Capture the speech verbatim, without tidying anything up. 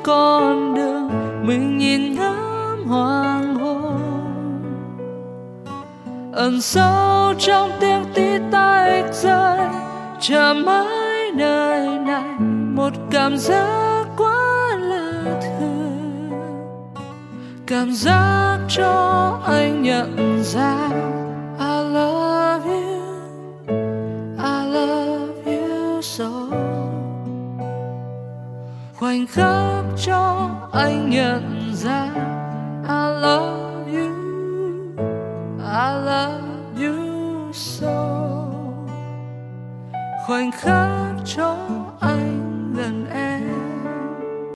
con đường mình nhìn ngắm hoàng hôn, ẩn sâu trong tiếng tí tách rơi, chờ mãi nơi này một cảm giác quá lạ thường, cảm giác cho anh nhận ra I love you, I love you so. Khoảnh khắc cho anh nhận